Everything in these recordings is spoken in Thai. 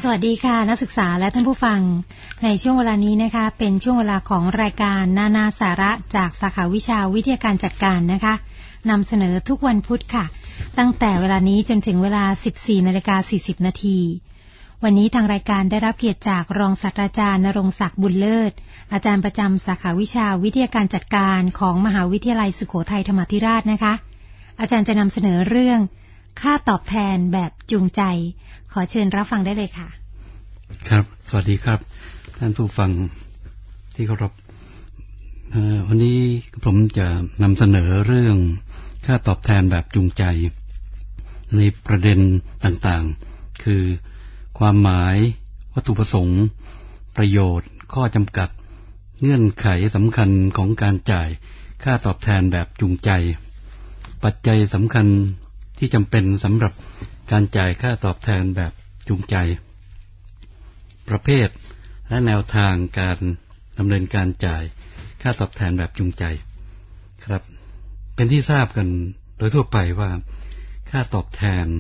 วัสดีค่ะนักศึกษาและท่านผู้ฟังในช่วงเวลานี้นะคะเป็นช่วงเวลาของรายการนานาสาระจากสาขาวิชาวิทยาการจัดการนะคะนำเสนอทุกวันพุธค่ะตั้งแต่เวลานี้จนถึงเวลา 14:40 น.วันนี้ทางรายการได้รับเกียรติจากรองศาสตราจารย์ณรงค์ศักดิ์บุญเลิศอาจารย์ประจำสาขาวิชาวิทยาการจัดการของมหาวิทยาลัยสุโขทัยธรรมาธิราชนะคะอาจารย์จะนำเสนอเรื่องค่าตอบแทนแบบจูงใจขอเชิญรับฟังได้เลยค่ะครับสวัสดีครับท่านผู้ฟังที่เคารพวันนี้ผมจะนำเสนอเรื่องค่าตอบแทนแบบจูงใจในประเด็นต่างๆคือความหมายวัตถุประสงค์ประโยชน์ข้อจำกัดเงื่อนไขสำคัญของการจ่ายค่าตอบแทนแบบจูงใจปัจจัยสำคัญที่จำเป็นสำหรับการจ่ายค่าตอบแทนแบบจูงใจประเภทและแนวทางการดำเนินการจ่ายค่าตอบแทนแบบจูงใจครับเป็นที่ทราบกันโดยทั่วไปว่าค่าตอบแทน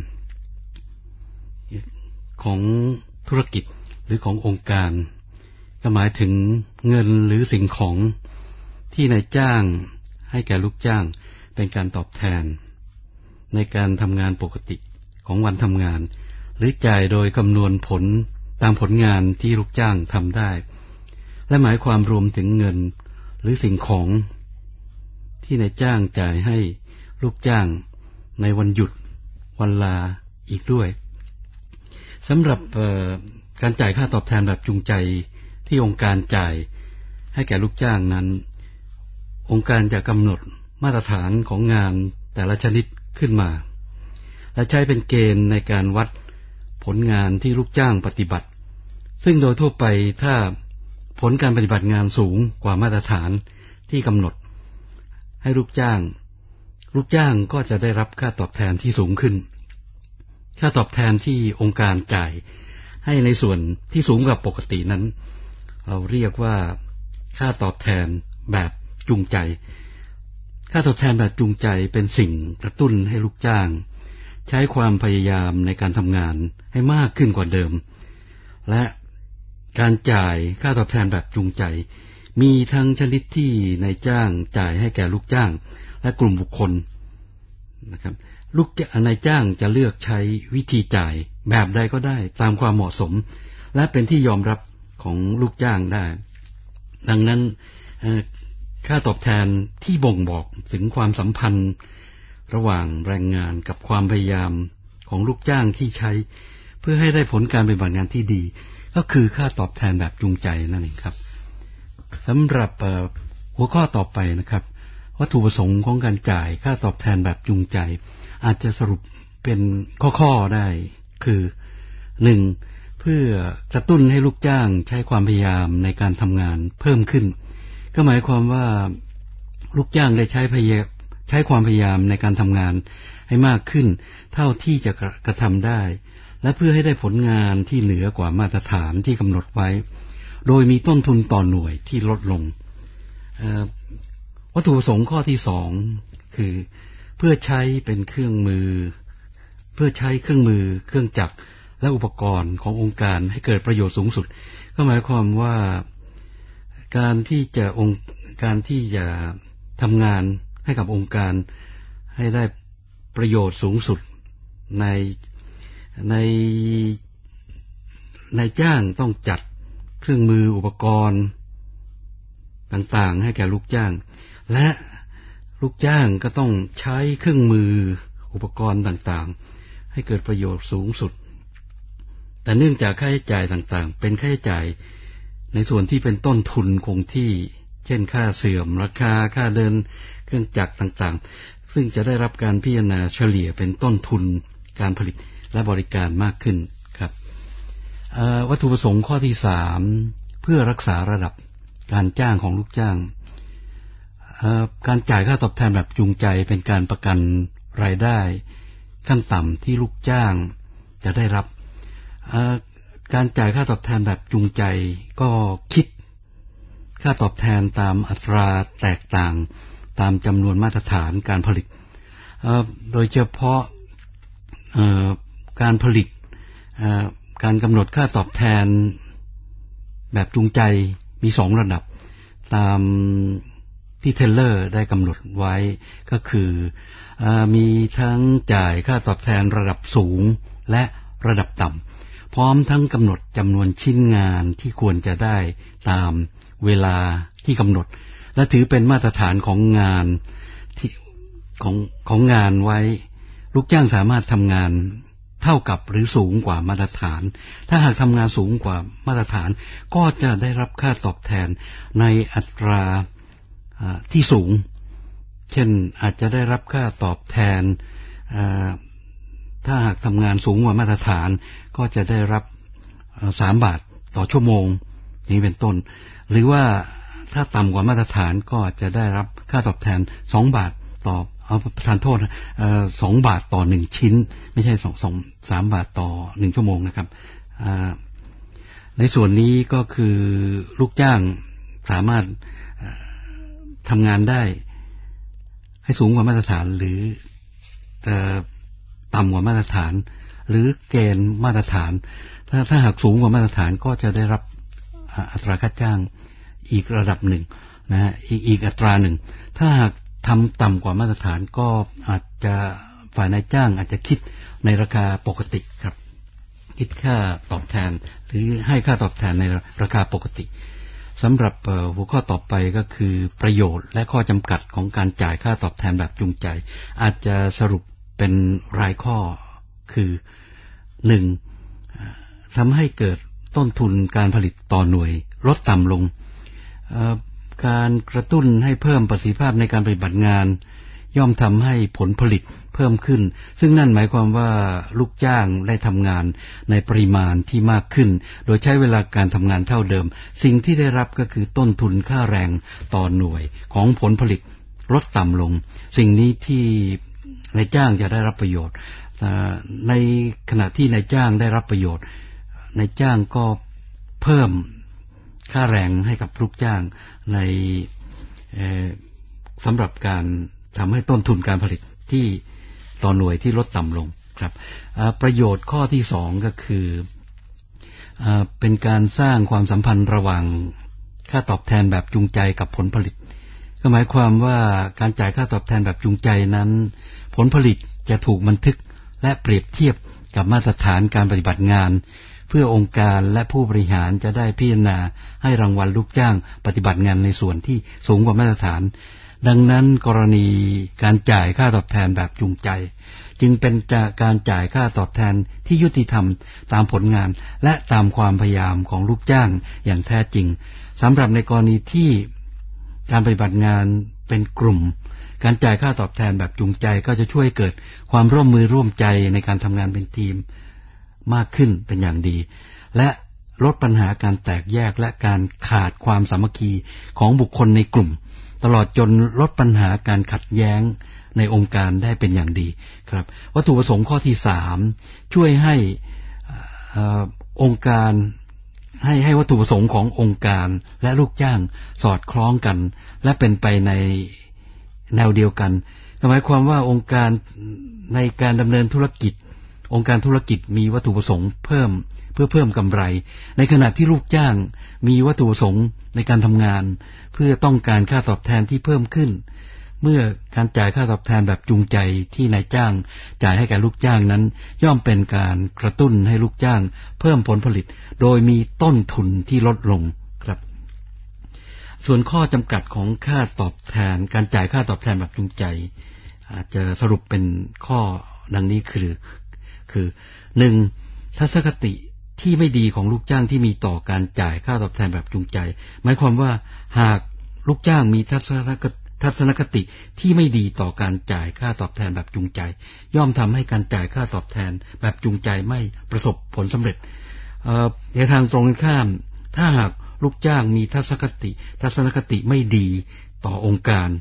ของธุรกิจหรือขององค์การก็หมายถึงเงินหรือสิ่งของที่นายจ้างให้แก่ลูกจ้างเป็นการตอบแทนในการทำงานปกติของวันทำงานหรือจ่ายโดยคำนวณผลตามผลงานที่ลูกจ้างทำได้และหมายความรวมถึงเงินหรือสิ่งของที่นายจ้างจ่ายให้ลูกจ้างในวันหยุดวันลาอีกด้วยสำหรับการจ่ายค่าตอบแทนแบบจูงใจที่องค์การจ่ายให้แก่ลูกจ้างนั้นองค์การจะกำหนดมาตรฐานของงานแต่ละชนิดขึ้นมาและใช้เป็นเกณฑ์ในการวัดผลงานที่ลูกจ้างปฏิบัติซึ่งโดยทั่วไปถ้าผลการปฏิบัติงานสูงกว่ามาตรฐานที่กำหนดให้ลูกจ้างก็จะได้รับค่าตอบแทนที่สูงขึ้นค่าตอบแทนที่องค์การจ่ายให้ในส่วนที่สูงกว่าปกตินั้นเราเรียกว่าค่าตอบแทนแบบจูงใจค่าตอบแทนแบบจูงใจเป็นสิ่งกระตุ้นให้ลูกจ้างใช้ความพยายามในการทำงานให้มากขึ้นกว่าเดิมและการจ่ายค่าตอบแทนแบบจูงใจมีทั้งชนิดที่นายจ้างจ่ายให้แก่ลูกจ้างและกลุ่มบุคคลนะครับนายจ้างจะเลือกใช้วิธีจ่ายแบบใดก็ได้ตามความเหมาะสมและเป็นที่ยอมรับของลูกจ้างได้ดังนั้นค่าตอบแทนที่บ่งบอกถึงความสัมพันธ์ระหว่างแรงงานกับความพยายามของลูกจ้างที่ใช้เพื่อให้ได้ผลการปฏิบัติงานที่ดีก็คือค่าตอบแทนแบบจูงใจนั่นเองครับสำหรับหัวข้อต่อไปนะครับวัตถุประสงค์ของการจ่ายค่าตอบแทนแบบจูงใจอาจจะสรุปเป็นข้อๆได้คือ 1. เพื่อกระตุ้นให้ลูกจ้างใช้ความพยายามในการทำงานเพิ่มขึ้นก็หมายความว่าลูกจ้างได้ใช้ความพยายามในการทำงานให้มากขึ้นเท่าที่จะกระทำได้และเพื่อให้ได้ผลงานที่เหนือกว่ามาตรฐานที่กำหนดไว้โดยมีต้นทุนต่อหน่วยที่ลดลงวัตถุประสงค์ข้อที่ 2คือเพื่อใช้เป็นเครื่องมือเครื่องจักรและอุปกรณ์ขององค์การให้เกิดประโยชน์สูงสุดก็หมายความว่าการที่จะทำงานให้กับองค์การให้ได้ประโยชน์สูงสุดในจ้างต้องจัดเครื่องมืออุปกรณ์ต่างๆให้แก่ลูกจ้างและลูกจ้างก็ต้องใช้เครื่องมืออุปกรณ์ต่างๆให้เกิดประโยชน์สูงสุดแต่เนื่องจากค่าใช้จ่ายต่างๆเป็นค่าใช้จ่ายในส่วนที่เป็นต้นทุนคงที่เช่นค่าเสื่อมราคาค่าเดินเครื่องจักรต่างๆซึ่งจะได้รับการพิจารณาเฉลี่ยเป็นต้นทุนการผลิตและบริการมากขึ้นครับวัตถุประสงค์ข้อที่ 3เพื่อรักษาระดับการจ้างของลูกจ้างการจ่ายค่าตอบแทนแบบจูงใจเป็นการประกันรายได้ขั้นต่ำที่ลูกจ้างจะได้รับการจ่ายค่าตอบแทนแบบจูงใจก็คิดค่าตอบแทนตามอัตราแตกต่างตามจำนวนมาตรฐานการผลิตโดยเฉพาะการผลิตการกำหนดค่าตอบแทนแบบจูงใจมี2ระดับตามที่เทเลอร์ได้กำหนดไว้ก็คือมีทั้งจ่ายค่าตอบแทนระดับสูงและระดับต่ำพร้อมทั้งกำหนดจำนวนชิ้นงานที่ควรจะได้ตามเวลาที่กำหนดและถือเป็นมาตรฐานของงานที่ของงานไว้ลูกจ้างสามารถทำงานเท่ากับหรือสูงกว่ามาตรฐานถ้าหากทำงานสูงกว่ามาตรฐานก็จะได้รับค่าตอบแทนในอัตราที่สูงเช่นอาจจะได้รับค่าตอบแทนถ้าหากทำงานสูงกว่ามาตรฐานก็จะได้รับ3 บาทต่อชั่วโมงนี้เป็นต้นหรือว่าถ้าต่ำกว่ามาตรฐานก็จะได้รับค่าตอบแทน2 บาทต่อประทานโทษ2 บาทต่อ1ชิ้นไม่ใช่3 บาทต่อ1ชั่วโมงนะครับในส่วนนี้ก็คือลูกจ้างสามารถทำงานได้ให้สูงกว่ามาตรฐานหรือต่ำกว่ามาตรฐานหรือเกณฑ์มาตรฐานถ้าหากสูงกว่ามาตรฐานก็จะได้รับอัตราค่าจ้างอีกระดับหนึ่งนะฮะอีกอัตราหนึ่งถ้าหากทำต่ำกว่ามาตรฐานก็อาจจะฝ่ายนายจ้างอาจจะคิดในราคาปกติครับคิดค่าตอบแทนหรือให้ค่าตอบแทนในราคาปกติสำหรับหัวข้อต่อไปก็คือประโยชน์และข้อจำกัดของการจ่ายค่าตอบแทนแบบจูงใจอาจจะสรุปเป็นรายข้อคือ 1. ทำให้เกิดต้นทุนการผลิตต่อหน่วยลดต่ำลงการกระตุ้นให้เพิ่มประสิทธิภาพในการปฏิบัติงานย่อมทำให้ผลผลิตเพิ่มขึ้นซึ่งนั่นหมายความว่าลูกจ้างได้ทำงานในปริมาณที่มากขึ้นโดยใช้เวลาการทำงานเท่าเดิมสิ่งที่ได้รับก็คือต้นทุนค่าแรงต่อหน่วยของผลผลิตลดต่ำลงสิ่งนี้ที่นายจ้างจะได้รับประโยชน์ในขณะที่นายจ้างได้รับประโยชน์นายจ้างก็เพิ่มค่าแรงให้กับลูกจ้างในสำหรับการทำให้ต้นทุนการผลิตที่ต่อหน่วยที่ลดต่ำลงครับประโยชน์ข้อที่2ก็คือเป็นการสร้างความสัมพันธ์ระหว่างค่าตอบแทนแบบจูงใจกับผลผลิตก็หมายความว่าการจ่ายค่าตอบแทนแบบจูงใจนั้นผลผลิตจะถูกบันทึกและเปรียบเทียบกับมาตรฐานการปฏิบัติงานเพื่อองค์การและผู้บริหารจะได้พิจารณาให้รางวัลลูกจ้างปฏิบัติงานในส่วนที่สูงกว่ามาตรฐานดังนั้นกรณีการจ่ายค่าตอบแทนแบบจูงใจจึงเป็นการจ่ายค่าตอบแทนที่ยุติธรรมตามผลงานและตามความพยายามของลูกจ้างอย่างแท้จริงสำหรับในกรณีที่การปฏิบัติงานเป็นกลุ่มการจ่ายค่าตอบแทนแบบจูงใจก็จะช่วยเกิดความร่วมมือร่วมใจในการทำงานเป็นทีมมากขึ้นเป็นอย่างดีและลดปัญหาการแตกแยกและการขาดความสามัคคีของบุคคลในกลุ่มตลอดจนลดปัญหาการขัดแย้งในองค์การได้เป็นอย่างดีครับวัตถุประสงค์ข้อที่3ช่วยให้องค์การให้วัตถุประสงค์ขององค์การและลูกจ้างสอดคล้องกันและเป็นไปในแนวเดียวกันหมายความว่าองค์การในการดำเนินธุรกิจองค์การธุรกิจมีวัตถุประสงค์เพื่อเพิ่มกำไรในขณะที่ลูกจ้างมีวัตถุประสงค์ในการทำงานเพื่อต้องการค่าตอบแทนที่เพิ่มขึ้นเมื่อการจ่ายค่าตอบแทนแบบจูงใจที่นายจ้างจ่ายให้แก่ลูกจ้างนั้นย่อมเป็นการกระตุ้นให้ลูกจ้างเพิ่มผลผลิตโดยมีต้นทุนที่ลดลงครับส่วนข้อจำกัดของค่าตอบแทนการจ่ายค่าตอบแทนแบบจูงใจอาจจะสรุปเป็นข้อดังนี้คือ 1. ทัศนคติที่ไม่ดีของลูกจ้างที่มีต่อการจ่ายค่าตอบแทนแบบจูงใจหมายความว่าหากลูกจ้างมีทัศนคติที่ไม่ดีต่อการจ่ายค่าตอบแทนแบบจูงใจย่อมทำให้การจ่ายค่าตอบแทนแบบจูงใจไม่ประสบผลสำเร็จในทางตรงกันข้ามถ้าหากลูกจ้างมีทัศนคติไม่ดีต่อองค์การ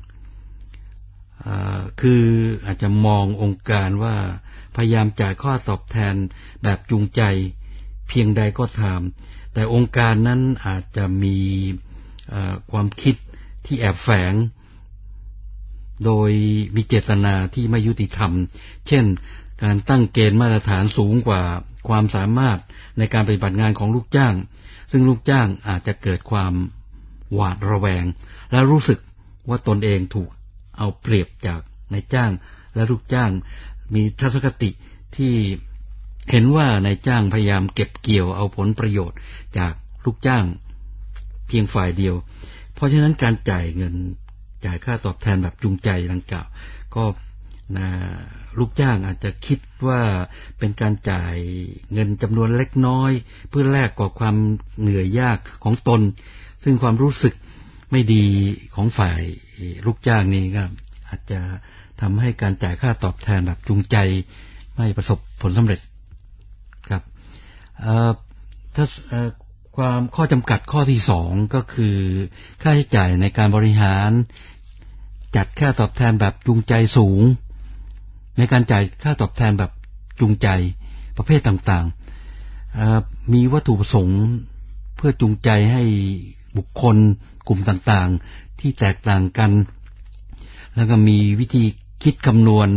คืออาจจะมององค์การว่าพยายามจ่ายค่าตอบแทนแบบจูงใจเพียงใดก็ตามแต่องค์การนั้นอาจจะมีความคิดที่แอบแฝงโดยมีเจตนาที่ไม่ยุติธรรมเช่นการตั้งเกณฑ์มาตรฐานสูงกว่าความสามารถในการปฏิบัติงานของลูกจ้างซึ่งลูกจ้างอาจจะเกิดความหวาดระแวงและรู้สึกว่าตนเองถูกเอาเปรียบจากนายจ้างและลูกจ้างมีทัศนคติที่เห็นว่านายจ้างพยายามเก็บเกี่ยวเอาผลประโยชน์จากลูกจ้างเพียงฝ่ายเดียวเพราะฉะนั้นการจ่ายเงินจ่ายค่าตอบแทนแบบจูงใจดังกล่าวก็ลูกจ้างอาจจะคิดว่าเป็นการจ่ายเงินจำนวนเล็กน้อยเพื่อแลกกับความเหนื่อยยากของตนซึ่งความรู้สึกไม่ดีของฝ่ายลูกจ้างนี้ก็อาจจะทำให้การจ่ายค่าตอบแทนแบบจูงใจไม่ประสบผลสำเร็จครับถ้าความข้อจำกัดข้อที่2ก็คือค่าใช้จ่ายในการบริหารจัดค่าตอบแทนแบบจูงใจสูงในการจ่ายค่าตอบแทนแบบจูงใจประเภทต่างๆมีวัตถุประสงค์เพื่อจูงใจให้บุคคลกลุ่มต่างๆที่แตกต่างกันแล้วก็มีวิธีคิดคำนวณ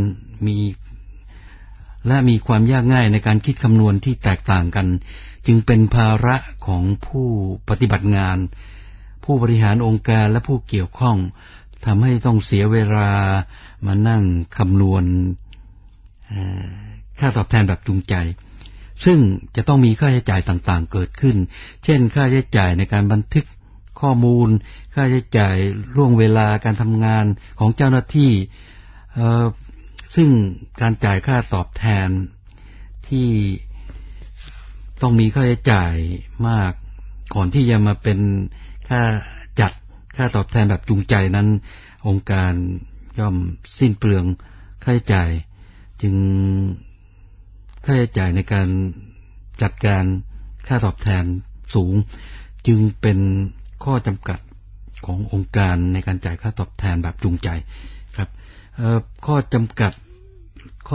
มีความยากง่ายในการคิดคำนวณที่แตกต่างกันจึงเป็นภาระของผู้ปฏิบัติงานผู้บริหารองค์การและผู้เกี่ยวข้องทำให้ต้องเสียเวลามานั่งคำนวณค่าตอบแทนแบบจูงใจซึ่งจะต้องมีค่าใช้จ่ายต่างๆเกิดขึ้นเช่นค่าใช้จ่ายในการบันทึกข้อมูลค่าใช้จ่ายล่วงเวลาการทำงานของเจ้าหน้าที่ซึ่งการจ่ายค่าตอบแทนที่ต้องมีค่าใช้จ่ายมากก่อนที่จะมาเป็นค่าจัดค่าตอบแทนแบบจูงใจนั้นองค์การย่อมสิ้นเปลืองค่าใช้จ่ายจึงค่าใช้จ่ายในการจัดการค่าตอบแทนสูงจึงเป็นข้อจำกัดขององค์การในการจ่ายค่าตอบแทนแบบจูงใจครับข้อจำกัดข้อ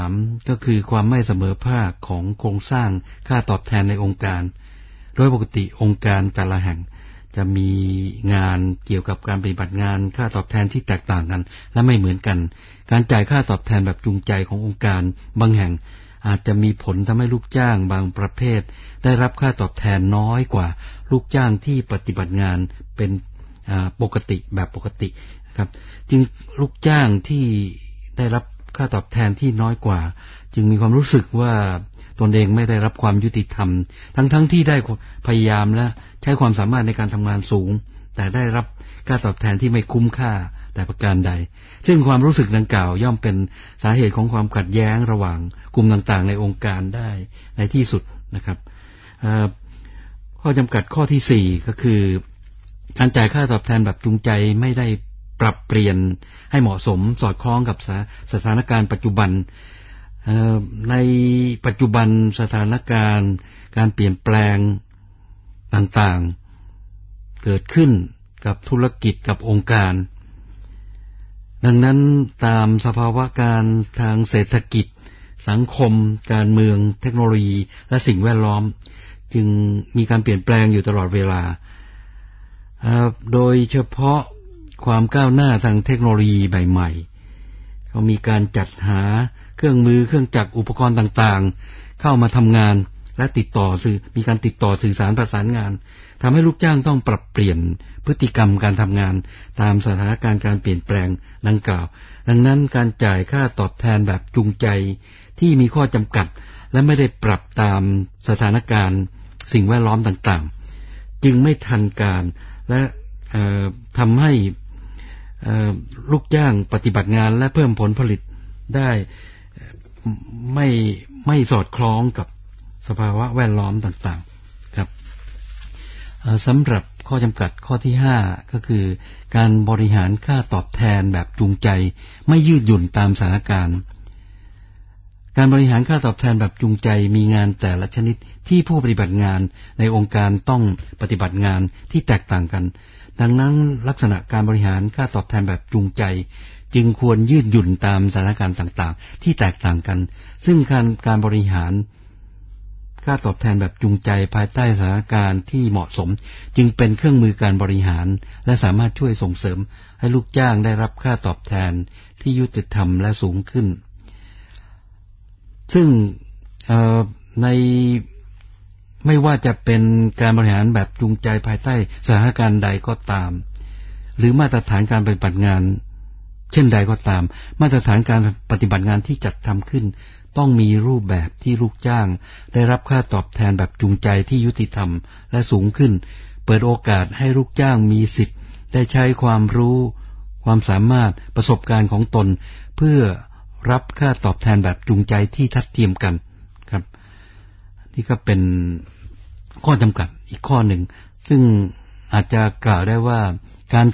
3ก็คือความไม่เสมอภาคของโครงสร้างค่าตอบแทนในองค์การโดยปกติองค์การแต่ละแห่งจะมีงานเกี่ยวกับการปฏิบัติงานค่าตอบแทนที่แตกต่างกันและไม่เหมือนกันการจ่ายค่าตอบแทนแบบจูงใจขององค์การบางแห่งอาจจะมีผลทำให้ลูกจ้างบางประเภทได้รับค่าตอบแทนน้อยกว่าลูกจ้างที่ปฏิบัติงานเป็นปกติแบบปกติครับจึงลูกจ้างที่ได้รับค่าตอบแทนที่น้อยกว่าจึงมีความรู้สึกว่าตนเองไม่ได้รับความยุติธรรมทั้งที่ได้พยายามและใช้ความสามารถในการทำงานสูงแต่ได้รับค่าตอบแทนที่ไม่คุ้มค่าแต่ประการใดซึ่งความรู้สึกดังกล่าวย่อมเป็นสาเหตุของความขัดแย้งระหว่างกลุ่มต่างๆในองค์การได้ในที่สุดนะครับข้อจำกัดข้อที่4ก็คือการจ่ายค่าตอบแทนแบบจูงใจไม่ได้ปรับเปลี่ยนให้เหมาะสมสอดคล้องกับสถานการณ์ปัจจุบันในปัจจุบันสถานการณ์การเปลี่ยนแปลงต่างๆเกิดขึ้นกับธุรกิจกับองค์การดังนั้นตามสภาวะการทางเศรษฐกิจสังคมการเมืองเทคโนโลยีและสิ่งแวดล้อมจึงมีการเปลี่ยนแปลงอยู่ตลอดเวลาโดยเฉพาะความก้าวหน้าทางเทคโนโลยีใหม่ๆเขามีการจัดหาเครื่องมือเครื่องจักรอุปกรณ์ต่างๆเข้ามาทำงานและมีการติดต่อสื่อสารประสานงานทำให้ลูกจ้างต้องปรับเปลี่ยนพฤติกรรมการทำงานตามสถานการณ์การเปลี่ยนแปลงดังกล่าวดังนั้นการจ่ายค่าตอบแทนแบบจูงใจที่มีข้อจำกัดและไม่ได้ปรับตามสถานการณ์สิ่งแวดล้อมต่างๆจึงไม่ทันการและทำให้ลูกจ้างปฏิบัติงานและเพิ่มผลผลิตได้ไม่สอดคล้องกับสภาวะแวดล้อมต่างๆครับสำหรับข้อจำกัดข้อที่5ก็คือการบริหารค่าตอบแทนแบบจูงใจไม่ยืดหยุ่นตามสถานการณ์การบริหารค่าตอบแทนแบบจูงใจมีงานแต่ละชนิดที่ผู้ปฏิบัติงานในองค์การต้องปฏิบัติงานที่แตกต่างกันดังนั้นลักษณะการบริหารค่าตอบแทนแบบจูงใจจึงควรยืดหยุ่นตามสถานการณ์ต่างๆที่แตกต่างกันซึ่งการบริหารค่าตอบแทนแบบจูงใจภายใต้สถานการณ์ที่เหมาะสมจึงเป็นเครื่องมือการบริหารและสามารถช่วยส่งเสริมให้ลูกจ้างได้รับค่าตอบแทนที่ยุติธรรมและสูงขึ้นซึ่งในไม่ว่าจะเป็นการบริหารแบบจูงใจภายใต้สถานการณ์ใดก็ตามหรือมาตรฐานการปฏิบัติงานเช่นใดก็ตามมาตรฐานการปฏิบัติงานที่จัดทำขึ้นต้องมีรูปแบบที่ลูกจ้างได้รับค่าตอบแทนแบบจูงใจที่ยุติธรรมและสูงขึ้นเปิดโอกาสให้ลูกจ้างมีสิทธิ์ได้ใช้ความรู้ความสามารถประสบการณ์ของตนเพื่อรับค่าตอบแทนแบบจูงใจที่ทัดเทียมกันครับนี่ก็เป็นข้อจำกัดอีกข้อหนึ่งซึ่งอาจจะกล่าวได้ว่าการ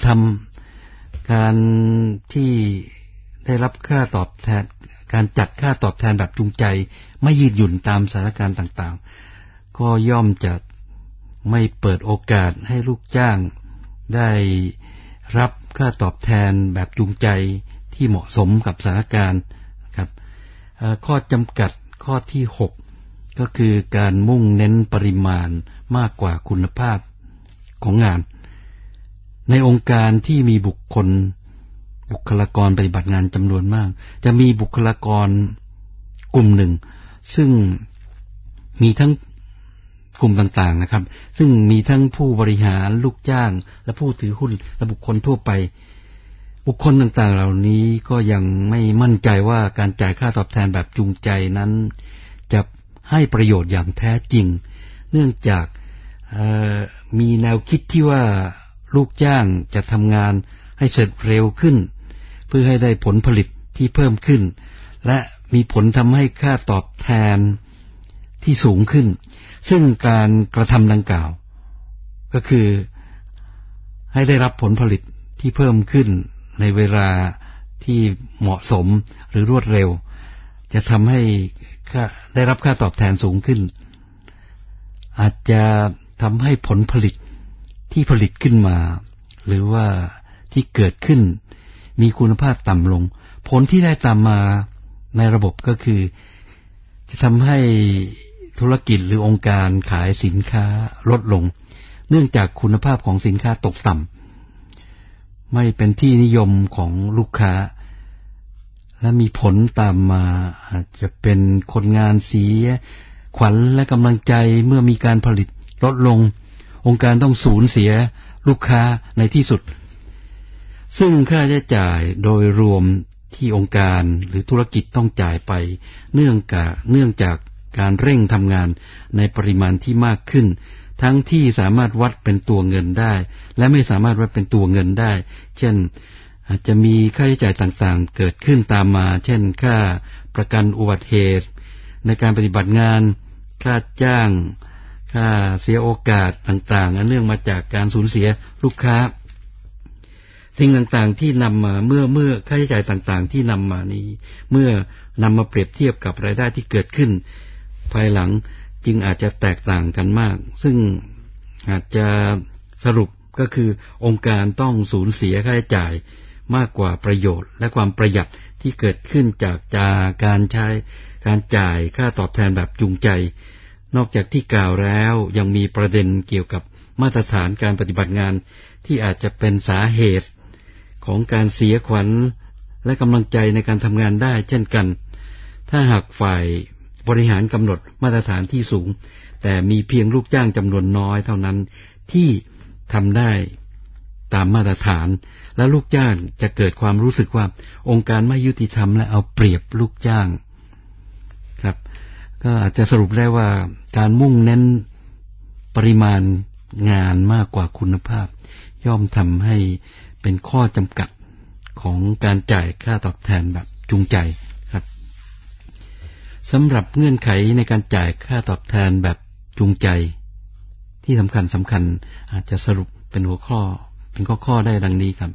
ที่ได้รับค่าตอบแทนการจัดค่าตอบแทนแบบจูงใจไม่ยืดหยุ่นตามสถานการณ์ต่างๆก็ย่อมจะไม่เปิดโอกาสให้ลูกจ้างได้รับค่าตอบแทนแบบจูงใจที่เหมาะสมกับสถานการณ์ครับข้อจำกัดข้อที่6ก็คือการมุ่งเน้นปริมาณมากกว่าคุณภาพของงานในองค์การที่มีบุคลากรปฏิบัติงานจำนวนมากจะมีบุคลากรกลุ่มหนึ่งซึ่งมีทั้งกลุ่มต่างๆนะครับซึ่งมีทั้งผู้บริหารลูกจ้างและผู้ถือหุ้นและบุคคลทั่วไปบุคคลต่างๆเหล่านี้ก็ยังไม่มั่นใจว่าการจ่ายค่าตอบแทนแบบจูงใจนั้นจะให้ประโยชน์อย่างแท้จริงเนื่องจากมีแนวคิดที่ว่าลูกจ้างจะทำงานให้เสร็จเร็วขึ้นเพื่อให้ได้ผลผลิตที่เพิ่มขึ้นและมีผลทำให้ค่าตอบแทนที่สูงขึ้นซึ่งการกระทำดังกล่าวก็คือให้ได้รับผลผลิตที่เพิ่มขึ้นในเวลาที่เหมาะสมหรือรวดเร็วจะทำให้ได้รับค่าตอบแทนสูงขึ้นอาจจะทำให้ผลผลิตที่ผลิตขึ้นมาหรือว่าที่เกิดขึ้นมีคุณภาพต่ำลงผลที่ได้ตามมาในระบบก็คือจะทำให้ธุรกิจหรือองค์การขายสินค้าลดลงเนื่องจากคุณภาพของสินค้าตกต่ำไม่เป็นที่นิยมของลูกค้าและมีผลตามมาอาจจะเป็นคนงานเสียขวัญและกำลังใจเมื่อมีการผลิตลดลงองค์การต้องสูญเสียลูกค้าในที่สุดซึ่งค่าใช้จ่ายโดยรวมที่องค์การหรือธุรกิจต้องจ่ายไปเนื่องจากการเร่งทำงานในปริมาณที่มากขึ้นทั้งที่สามารถวัดเป็นตัวเงินได้และไม่สามารถวัดเป็นตัวเงินได้เช่นอาจจะมีค่าใช้จ่ายต่างๆเกิดขึ้นตามมาเช่นค่าประกันอุบัติเหตุในการปฏิบัติงานค่าจ้างค่าเสียโอกาสต่างๆเนื่องมาจากการสูญเสียลูกค้าสิ่งต่างๆที่นำมาเมื่อค่าใช้จ่ายต่างๆที่นำมานี้เมื่อนำมาเปรียบเทียบกับรายได้ที่เกิดขึ้นภายหลังจึงอาจจะแตกต่างกันมากซึ่งอาจจะสรุปก็คือองค์การต้องสูญเสียค่าใช้จ่ายมากกว่าประโยชน์และความประหยัดที่เกิดขึ้นจากการจ่ายค่าตอบแทนแบบจูงใจนอกจากที่กล่าวแล้วยังมีประเด็นเกี่ยวกับมาตรฐานการปฏิบัติงานที่อาจจะเป็นสาเหตุของการเสียขวัญและกำลังใจในการทำงานได้เช่นกันถ้าหากฝ่ายบริหารกำหนดมาตรฐานที่สูงแต่มีเพียงลูกจ้างจำนวนน้อยเท่านั้นที่ทำได้ตามมาตรฐานและลูกจ้างจะเกิดความรู้สึกว่าองค์การไม่ยุติธรรมและเอาเปรียบลูกจ้างครับก็อาจจะสรุปได้ว่าการมุ่งเน้นปริมาณงานมากกว่าคุณภาพย่อมทำให้เป็นข้อจำกัดของการจ่ายค่าตอบแทนแบบจูงใจครับสำหรับเงื่อนไขในการจ่ายค่าตอบแทนแบบจูงใจที่สำคัญอาจจะสรุปเป็นหัวข้อเป็นข้อได้ดังนี้ครับ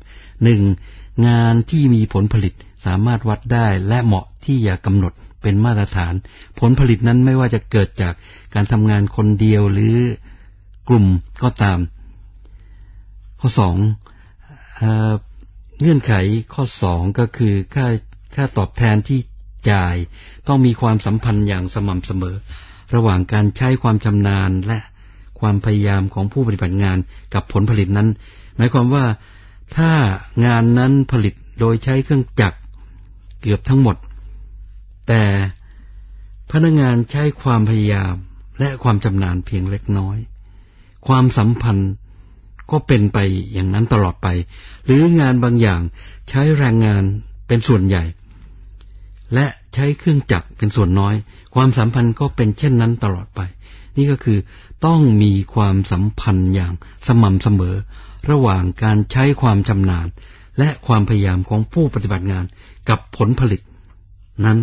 1. งานที่มีผลผลิตสามารถวัดได้และเหมาะที่จะกำหนดเป็นมาตรฐานผลผลิตนั้นไม่ว่าจะเกิดจากการทำงานคนเดียวหรือกลุ่มก็ตามข้อ 2. เงื่อนไขข้อ 2 ก็คือค่าตอบแทนที่จ่ายต้องมีความสัมพันธ์อย่างสม่ำเสมอระหว่างการใช้ความชำนาญและความพยายามของผู้ปฏิบัติงานกับผลผลิตนั้นหมายความว่าถ้างานนั้นผลิตโดยใช้เครื่องจักรเกือบทั้งหมดแต่พนักงานใช้ความพยายามและความชำนาญเพียงเล็กน้อยความสัมพันธ์ก็เป็นไปอย่างนั้นตลอดไปหรืองานบางอย่างใช้แรงงานเป็นส่วนใหญ่และใช้เครื่องจักรเป็นส่วนน้อยความสัมพันธ์ก็เป็นเช่นนั้นตลอดไปนี่ก็คือต้องมีความสัมพันธ์อย่างสม่ำเสมอระหว่างการใช้ความชำนาญและความพยายามของผู้ปฏิบัติงานกับผลผลิตนั้น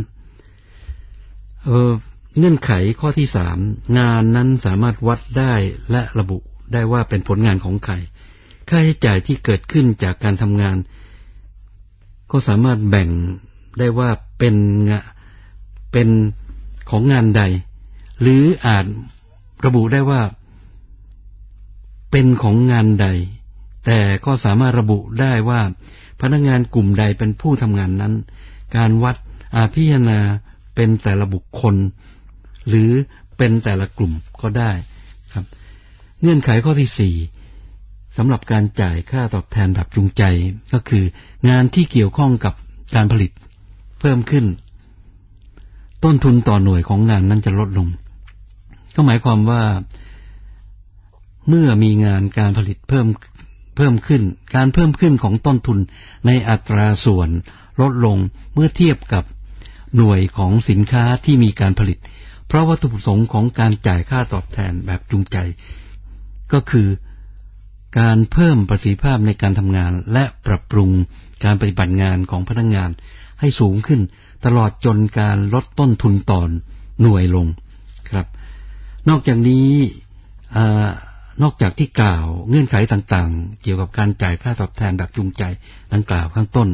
เงื่อนไขข้อที่3งานนั้นสามารถวัดได้และระบุได้ว่าเป็นผลงานของใครค่าใช้จ่ายที่เกิดขึ้นจากการทำงานก็สามารถแบ่งได้ว่าเป็นของงานใดหรืออาจระบุได้ว่าเป็นของงานใดแต่ก็สามารถระบุได้ว่าพนักงานกลุ่มใดเป็นผู้ทำงานนั้นการวัดพิจารณาเป็นแต่ละบุคคลหรือเป็นแต่ละกลุ่มก็ได้ครับเงื่อนไขข้อที่4สำหรับการจ่ายค่าตอบแทนแบบจูงใจก็คืองานที่เกี่ยวข้องกับการผลิตเพิ่มขึ้นต้นทุนต่อหน่วยของงานนั้นจะลดลงก็หมายความว่าเมื่อมีงานการผลิตเพิ่มขึ้นการเพิ่มขึ้นของต้นทุนในอัตราส่วนลดลงเมื่อเทียบกับหน่วยของสินค้าที่มีการผลิตเพราะวัตถุประสงค์ของการจ่ายค่าตอบแทนแบบจูงใจก็คือการเพิ่มประสิทธิภาพในการทำงานและปรับปรุงการปฏิบัติงานของพนักงานให้สูงขึ้นตลอดจนการลดต้นทุนต่อหน่วยลงครับนอกจากนี้นอกจากที่กล่าวเงื่อนไขต่างๆเกี่ยวกับการจ่ายค่าตอบแทนแบบจูงใจดังกล่าวข้างต้น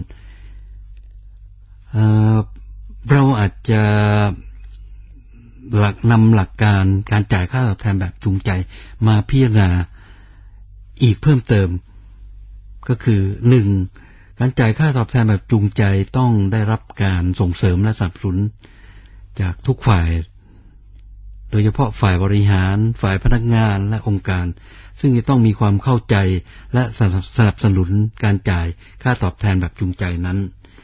เราอาจจะนำหลักการการจ่ายค่าตอบแทนแบบจูงใจมาพิจารณาอีกเพิ่มเติมก็คือ 1. การจ่ายค่าตอบแทนแบบจูงใจต้องได้รับการส่งเสริมและสนับสนุนจากทุกฝ่ายโดยเฉพาะฝ่ายบริหารฝ่ายพนักงานและองค์การซึ่งจะต้องมีความเข้าใจและสนับสนุนการจ่ายค่าตอบแทนแบบจูงใจนั้น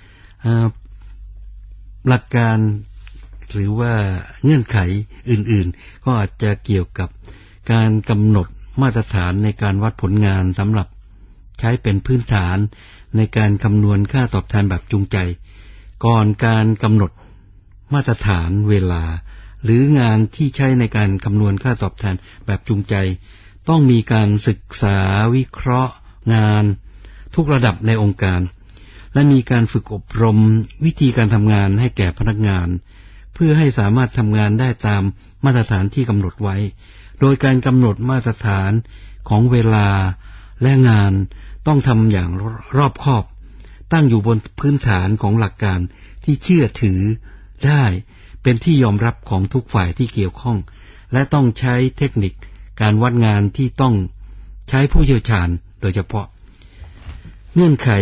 หลักการหรือว่าเงื่อนไขอื่นๆก็อาจจะเกี่ยวกับการกำหนดมาตรฐานในการวัดผลงานสำหรับใช้เป็นพื้นฐานในการคำนวณค่าตอบแทนแบบจูงใจก่อนการกำหนดมาตรฐานเวลาหรืองานที่ใช้ในการคำนวณค่าตอบแทนแบบจูงใจต้องมีการศึกษาวิเคราะห์งานทุกระดับในองค์การและมีการฝึกอบรมวิธีการทำงานให้แก่พนักงานเพื่อให้สามารถทำงานได้ตามมาตรฐานที่กำหนดไว้โดยการกำหนดมาตรฐานของเวลาและงานต้องทำอย่างรอบคอบตั้งอยู่บนพื้นฐานของหลักการที่เชื่อถือได้เป็นที่ยอมรับของทุกฝ่ายที่เกี่ยวข้องและต้องใช้เทคนิคการวัดงานที่ต้องใช้ผู้เชี่ยวชาญโดยเฉพาะเงื่อนไข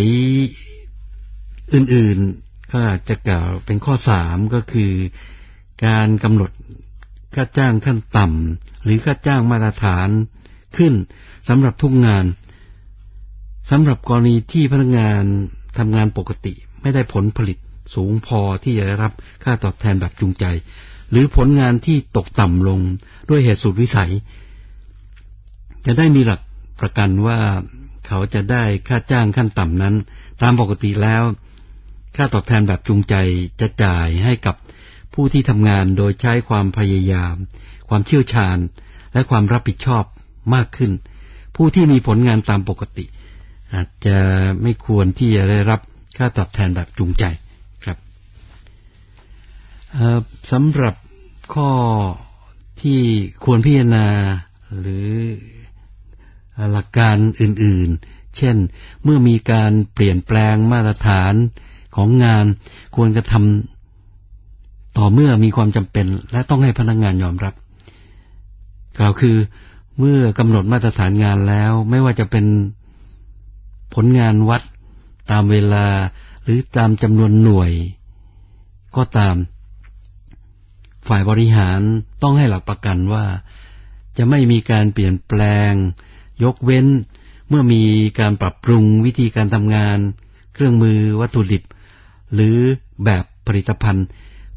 อื่นๆก็จะกล่าวเป็นข้อ3ก็คือการกำหนดค่าจ้างขั้นต่ำหรือค่าจ้างมาตรฐานขึ้นสำหรับทุกงานสำหรับกรณีที่พนักงานทำงานปกติไม่ได้ผลผลิตสูงพอที่จะได้รับค่าตอบแทนแบบจูงใจหรือผลงานที่ตกต่ำลงด้วยเหตุสุดวิสัยจะได้มีหลักประกันว่าเขาจะได้ค่าจ้างขั้นต่ำนั้นตามปกติแล้วค่าตอบแทนแบบจูงใจจะจ่ายให้กับผู้ที่ทำงานโดยใช้ความพยายามความเชี่ยวชาญและความรับผิดชอบมากขึ้นผู้ที่มีผลงานตามปกติอาจจะไม่ควรที่จะได้รับค่าตอบแทนแบบจูงใจครับสำหรับข้อที่ควรพิจารณาหรือหลักการอื่นๆเช่นเมื่อมีการเปลี่ยนแปลงมาตรฐานของงานควรกระทำต่อเมื่อมีความจำเป็นและต้องให้พนักงานยอมรับกล่าวคือเมื่อกำหนดมาตรฐานงานแล้วไม่ว่าจะเป็นผลงานวัดตามเวลาหรือตามจำนวนหน่วยก็ตามฝ่ายบริหารต้องให้หลักประกันว่าจะไม่มีการเปลี่ยนแปลงยกเว้นเมื่อมีการปรับปรุงวิธีการทำงานเครื่องมือวัตถุดิบหรือแบบผลิตภัณฑ์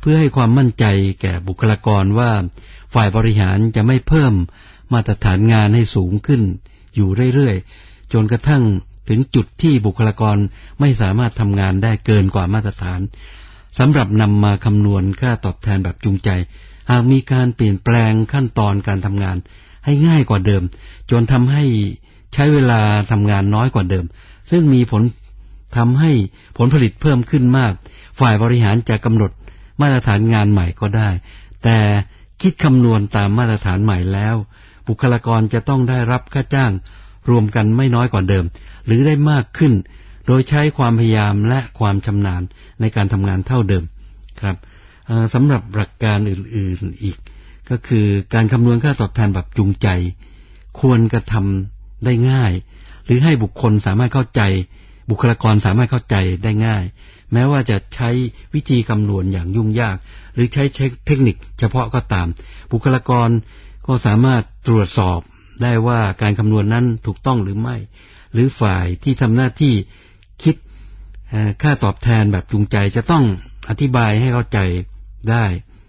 พื่อให้ความมั่นใจแก่บุคลากรว่าฝ่ายบริหารจะไม่เพิ่มมาตรฐานงานให้สูงขึ้นอยู่เรื่อยๆจนกระทั่งถึงจุดที่บุคลากรไม่สามารถทำงานได้เกินกว่ามาตรฐานสำหรับนำมาคำนวณค่าตอบแทนแบบจูงใจหากมีการเปลี่ยนแปลงขั้นตอนการทำงานให้ง่ายกว่าเดิมจนทำให้ใช้เวลาทำงานน้อยกว่าเดิมซึ่งมีผลทำให้ผลผลิตเพิ่มขึ้นมากฝ่ายบริหารจะกำหนดมาตรฐานงานใหม่ก็ได้แต่คิดคำนวณตามมาตรฐานใหม่แล้วบุคลากรจะต้องได้รับค่าจ้างรวมกันไม่น้อยกว่าเดิมหรือได้มากขึ้นโดยใช้ความพยายามและความชำนาญในการทำงานเท่าเดิมครับสำหรับหลักการอื่นๆอีกก็คือการคำนวณค่าตอบแทนแบบจูงใจควรกระทำได้ง่ายหรือให้บุคคลสามารถเข้าใจบุคลากรสามารถเข้าใจได้ง่ายแม้ว่าจะใช้วิธีคำนวณอย่างยุ่งยากหรือใช้เทคนิคเฉพาะก็ตามบุคลากรก็สามารถตรวจสอบได้ว่าการคำนวณนั้นถูกต้องหรือไม่หรือฝ่ายที่ทำหน้าที่คิดค่าตอบแทนแบบจูงใจจะต้องอธิบายให้เข้าใจได้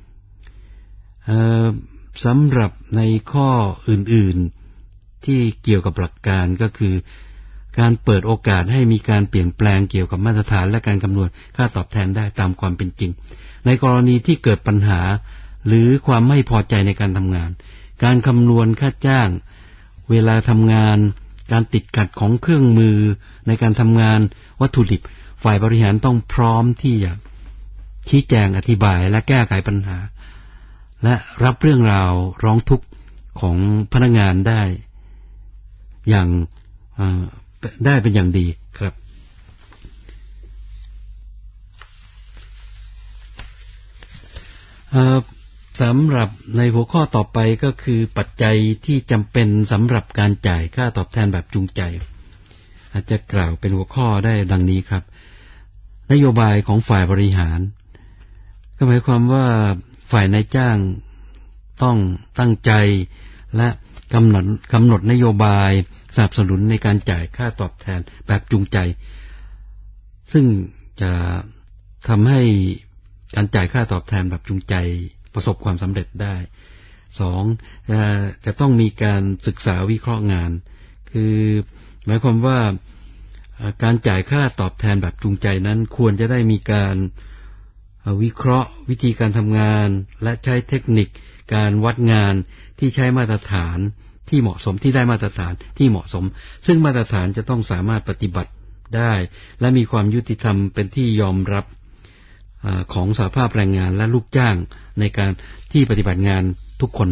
สำหรับในข้ออื่นๆที่เกี่ยวกับหลักการก็คือการเปิดโอกาสให้มีการเปลี่ยนแปลงเกี่ยวกับมาตรฐานและการคำนวณค่าตอบแทนได้ตามความเป็นจริงในกรณีที่เกิดปัญหาหรือความไม่พอใจในการทำงานการคำนวณค่าจ้างเวลาทำงานการติดขัดของเครื่องมือในการทำงานวัตถุดิบฝ่ายบริหารต้องพร้อมที่จะชี้แจงอธิบายและแก้ไขปัญหาและรับเรื่องราวร้องทุกข์ของพนักงานได้อย่างได้เป็นอย่างดีครับสำหรับในหัวข้อต่อไปก็คือปัจจัยที่จำเป็นสำหรับการจ่ายค่าตอบแทนแบบจูงใจอาจจะกล่าวเป็นหัวข้อได้ดังนี้ครับนโยบายของฝ่ายบริหารก็หมายความว่าฝ่ายนายจ้างต้องตั้งใจและกำหนดนโยบายสนับสนุนในการจ่ายค่าตอบแทนแบบจูงใจซึ่งจะทำให้การจ่ายค่าตอบแทนแบบจูงใจประสบความสำเร็จได้2จะต้องมีการศึกษาวิเคราะห์งานคือหมายความว่าการจ่ายค่าตอบแทนแบบจูงใจนั้นควรจะได้มีการวิเคราะห์วิธีการทำงานและใช้เทคนิคการวัดงานที่ใช้มาตรฐานที่เหมาะสมที่ได้มาตรฐานที่เหมาะสมซึ่งมาตรฐานจะต้องสามารถปฏิบัติได้และมีความยุติธรรมเป็นที่ยอมรับของสหภาพแรงงานและลูกจ้างในการที่ปฏิบัติงานทุกคน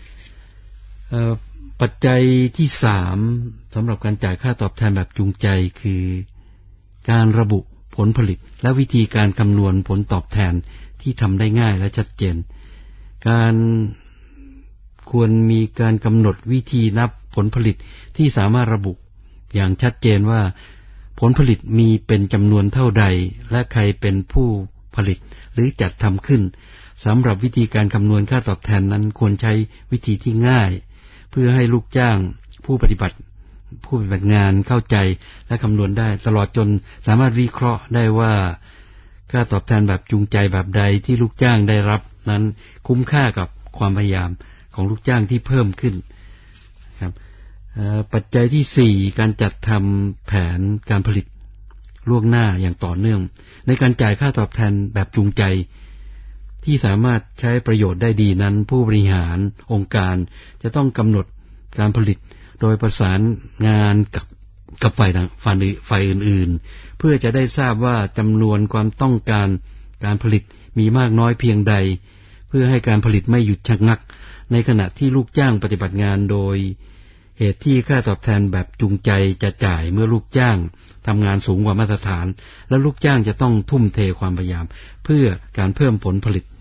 ปัจจัยที่3สำหรับการจ่ายค่าตอบแทนแบบจูงใจคือการระบุผลผลิตและวิธีการคำนวณผลตอบแทนที่ทำได้ง่ายและชัดเจนการควรมีการกำหนดวิธีนับผลผลิตที่สามารถระบุอย่างชัดเจนว่าผลผลิตมีเป็นจำนวนเท่าใดและใครเป็นผู้ผลิตหรือจัดทำขึ้นสำหรับวิธีการคำนวณค่าตอบแทนนั้นควรใช้วิธีที่ง่ายเพื่อให้ลูกจ้างผู้ปฏิบัติงานเข้าใจและคำนวณได้ตลอดจนสามารถวิเคราะห์ได้ว่าค่าตอบแทนแบบจูงใจแบบใดที่ลูกจ้างได้รับนั้นคุ้มค่ากับความพยายามของลูกจ้างที่เพิ่มขึ้นครับปัจจัยที่4การจัดทำแผนการผลิตล่วงหน้าอย่างต่อเนื่องในการจ่ายค่าตอบแทนแบบจูงใจที่สามารถใช้ประโยชน์ได้ดีนั้นผู้บริหารองค์การจะต้องกำหนดการผลิตโดยประสานงานกับฝ่ายอื่นๆเพื่อจะได้ทราบว่าจำนวนความต้องการการผลิตมีมากน้อยเพียงใดเพื่อให้การผลิตไม่หยุดชะงักในขณะที่ลูกจ้างปฏิบัติงานโดยเหตุที่ค่าตอบแทนแบบจูงใจจะจ่ายเมื่อลูกจ้างทำงานสูงกว่ามาตรฐานและลูกจ้างจะต้องทุ่มเทความพยายามเพื่อการเพิ่มผลผลิต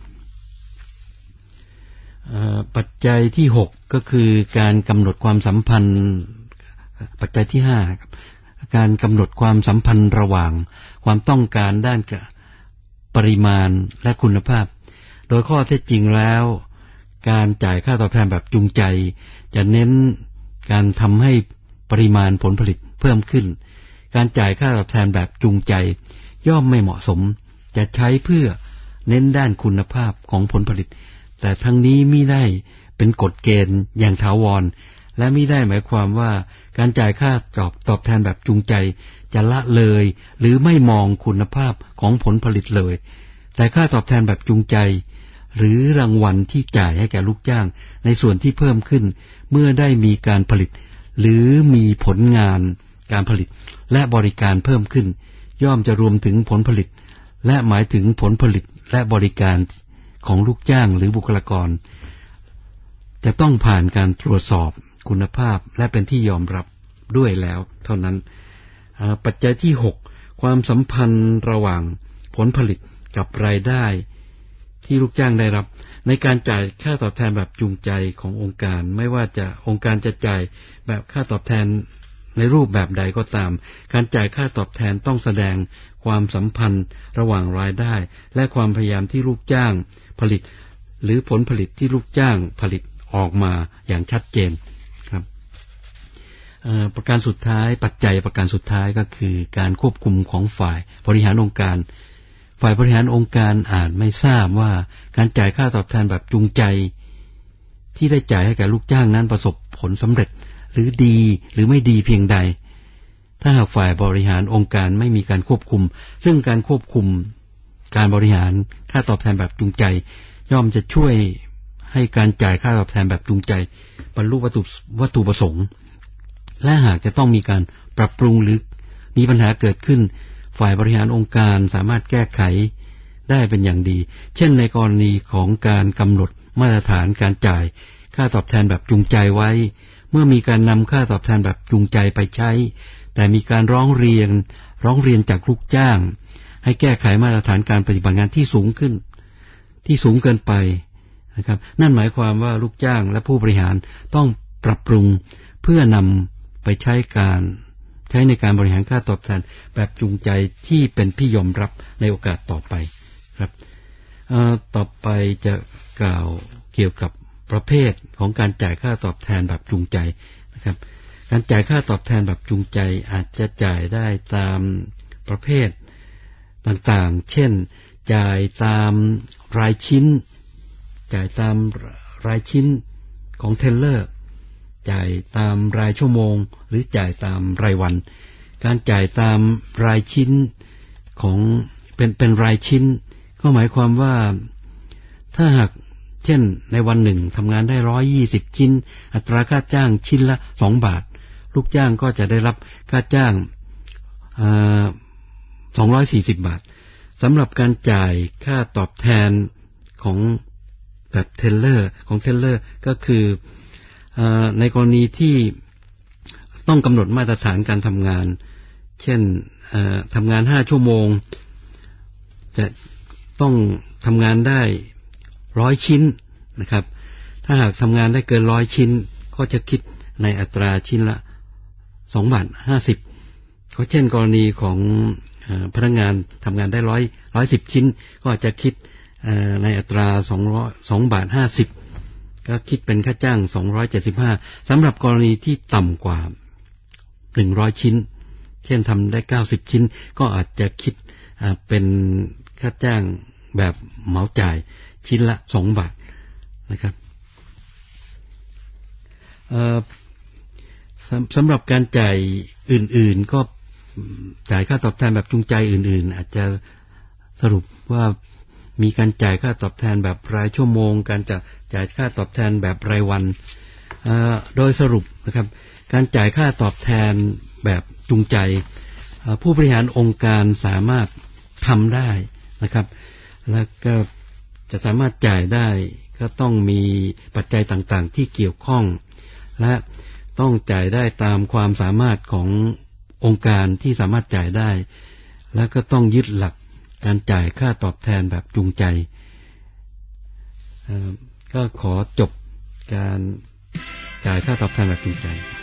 ปัจจัยที่6ก็คือการกำหนดความสัมพันธ์ปัจจัยที่5การกำหนดความสัมพันธ์ระหว่างความต้องการด้านปริมาณและคุณภาพโดยข้อเท็จจริงแล้วการจ่ายค่าตอบแทนแบบจูงใจจะเน้นการทำให้ปริมาณผลผลิตเพิ่มขึ้นการจ่ายค่าตอบแทนแบบจูงใจย่อมไม่เหมาะสมจะใช้เพื่อเน้นด้านคุณภาพของผลผลิตแต่ทั้งนี้มิได้เป็นกฎเกณฑ์อย่างถาวรและมิได้หมายความว่าการจ่ายค่าตอบแทนแบบจูงใจจะละเลยหรือไม่มองคุณภาพของผลผลิตเลยแต่ค่าตอบแทนแบบจูงใจหรือรางวัลที่จ่ายให้แก่ลูกจ้างในส่วนที่เพิ่มขึ้นเมื่อได้มีการผลิตหรือมีผลงานการผลิตและบริการเพิ่มขึ้นย่อมจะรวมถึงผลผลิตและหมายถึงผลผลิตและบริการของลูกจ้างหรือบุคลากรจะต้องผ่านการตรวจสอบคุณภาพและเป็นที่ยอมรับด้วยแล้วเท่านั้นปัจจัยที่6ความสัมพันธ์ระหว่างผลผลิตกับรายได้ที่ลูกจ้างได้รับในการจ่ายค่าตอบแทนแบบจูงใจขององค์การไม่ว่าจะองค์การจะจ่ายแบบค่าตอบแทนในรูปแบบใดก็ตามการจ่ายค่าตอบแทนต้องแสดงความสัมพันธ์ระหว่างรายได้และความพยายามที่ลูกจ้างผลิตหรือผลผลิตที่ลูกจ้างผลิตออกมาอย่างชัดเจนครับประการสุดท้ายปัจจัยประการสุดท้ายก็คือการควบคุมของฝ่ายบริหารองค์การฝ่ายบริหารองค์การอาจไม่ทราบว่าการจ่ายค่าตอบแทนแบบจูงใจที่ได้จ่ายให้แก่ลูกจ้างนั้นประสบผลสำเร็จหรือดีหรือไม่ดีเพียงใดถ้าหากฝ่ายบริหารองค์การไม่มีการควบคุมซึ่งการควบคุมการบริหารค่าตอบแทนแบบจูงใจย่อมจะช่วยให้การจ่ายค่าตอบแทนแบบจูงใจบรรลุวัตถุประสงค์และหากจะต้องมีการปรับปรุงหรือมีปัญหาเกิดขึ้นฝ่ายบริหารองค์การสามารถแก้ไขได้เป็นอย่างดีเช่นในกรณีของการกำหนดมาตรฐานการจ่ายค่าตอบแทนแบบจูงใจไว้เมื่อมีการนำค่าตอบแทนแบบจูงใจไปใช้แต่มีการร้องเรียนจากลูกจ้างให้แก้ไขมาตรฐานการปฏิบัติงานที่สูงเกินไปนะครับนั่นหมายความว่าลูกจ้างและผู้บริหารต้องปรับปรุงเพื่อนำไปใช้ในการบริหารค่าตอบแทนแบบจูงใจที่เป็นที่ยอมรับในโอกาสต่อไปครับต่อไปจะกล่าวเกี่ยวกับประเภทของการจ่ายค่าตอบแทนแบบจูงใจนะครับการจ่ายค่าตอบแทนแบบจูงใจอาจจะจ่ายได้ตามประเภทต่างๆเช่นจ่ายตามรายชิ้นของเทเลอร์จ่ายตามรายชั่วโมงหรือจ่ายตามรายวันการจ่ายตามรายชิ้นของเป็นรายชิ้นก็หมายความว่าถ้าหากเช่นในวันหนึ่งทำงานได้120ชิ้นอัตราค่าจ้างชิ้นละ2 บาทลูกจ้างก็จะได้รับค่าจ้าง240 บาทสำหรับการจ่ายค่าตอบแทนของแบบเทเลอร์ก็คือในกรณีที่ต้องกำหนดมาตรฐานการทำงานเช่นทำงาน5 ชั่วโมงจะต้องทำงานได้100 ชิ้นนะครับถ้าหากทำงานได้เกิน100 ชิ้นก็จะคิดในอัตราชิ้นละ2.50 บาทก็เช่นกรณีของพนักงานทำงานได้110 ชิ้นก็จะคิดในอัตรา2.50 บาทก็คิดเป็นค่าจ้าง275สำหรับกรณีที่ต่ำกว่า100 ชิ้นเช่นทำได้90 ชิ้นก็อาจจะคิดเป็นค่าจ้างแบบเหมาจ่ายชิ้นละ2 บาทนะครับสำหรับการจ่ายอื่นๆก็จ่ายค่าตอบแทนแบบจูงใจอื่นๆอาจจะสรุปว่ามีการจ่ายค่าตอบแทนแบบรายชั่วโมงการจ่ายค่าตอบแทนแบบรายวันโดยสรุปนะครับการจ่ายค่าตอบแทนแบบจูงใจผู้บริหารองค์การสามารถทำได้นะครับแล้วก็จะสามารถจ่ายได้ก็ต้องมีปัจจัยต่างๆที่เกี่ยวข้องและต้องจ่ายได้ตามความสามารถขององค์การที่สามารถจ่ายได้และก็ต้องยึดหลักการจ่ายค่าตอบแทนแบบจูงใจก็ขอจบการจ่ายค่าตอบแทนแบบจูงใจ